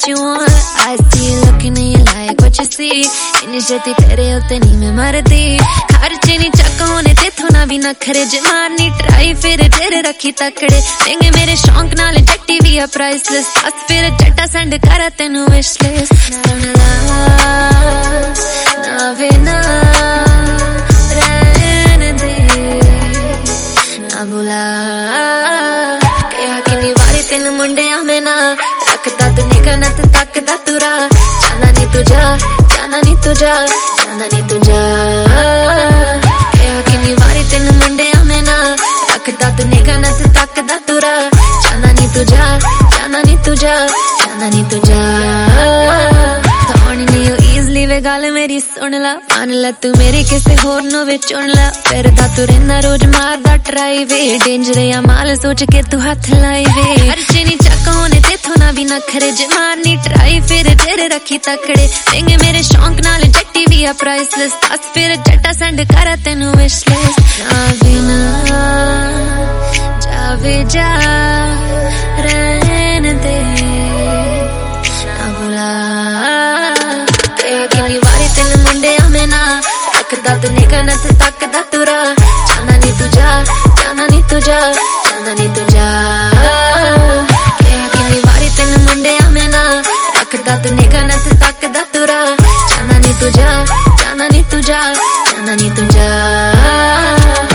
what you want. I see you looking and you like what you see. इन्नी छेती तेरे उत्ते नहीं मैं मरदी, खर्चे नहीं चक्का होने तेथों ना भी नखरे, जे मारनी ट्राई फिर तेरे रखी तकड़े, देंगे मेरे शौक नाल जट्टी भी है प्राइसलेस, बस फिर जट्टा सेंड करा तेनू विशलिस्ट। ना वे ना रहने दे, ना बुला क्या किन्नी वारी तेन मुंडे में ना रखता तू निगाह ना तू तकदा तुरा, जाना नहीं तुझा जाना नहीं तुझा जाना नहीं तुझा, क्या किन्नी वारी तेन मुंडे में ना रखता तू निगाह ना तू तकदा तुरा, जाना नहीं तुझा जाना नहीं तुझा जाना नहीं तुझा। थोड़ी नहीं हो ईजली वे गल मेरी सुन ला, मान ला तू मेरी किसे होर नो वे चुन ला, फिर दा तू रहना रोज मारदा ट्राई वे, डेंजर या माल सोच के तू हाथ लाई वे, खर्चे नहीं चक्का होने तेथों ना भी नखरे, जे मारनी ट्राई फिर तेरे रखी तकड़े, देंगे मेरे शौक नाल जट्टी भी है प्राइसलेस, बस फिर जट्टा सेंड करा तेनू विशलिस्ट। ना भी ना जावे जा रहने दे, ना बुला किन्नी वारी तेन मुंडे में ना रखदा तू निगाह ना तू तकदा तुरा, जाना नहीं तुझा जाना नहीं तुझा जाना नहीं तुझा, किन्नी वारी तेन मुंडे में ना रखदा तू निगाह ना तू तकदा तुरा, जाना नहीं तुझा जाना नहीं तुझा जाना नहीं तुझा।